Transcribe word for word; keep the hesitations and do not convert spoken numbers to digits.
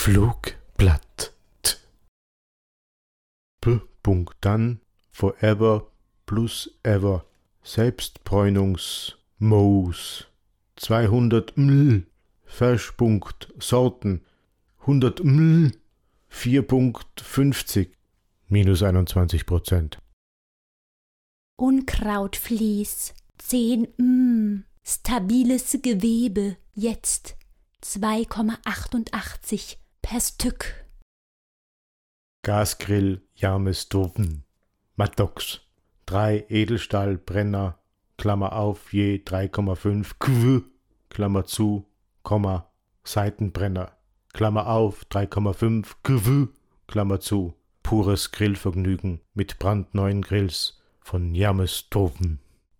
Flugblatt. P. Dann Forever plus Ever Selbstbräunungsmoos zweihundert Milliliter Ferschpunkt Sorten hundert Milliliter vier Komma fünfzig minus einundzwanzig Prozent. Unkrautvlies zehn mm, stabiles Gewebe jetzt zwei Komma achtundachtzig per Stück. Gasgrill Jamestoven Mattox drei Edelstahlbrenner Klammer auf je drei Komma fünf Kw Klammer zu Komma Seitenbrenner Klammer auf drei Komma fünf Kw Klammer zu pures Grillvergnügen mit brandneuen Grills von Jamestoven.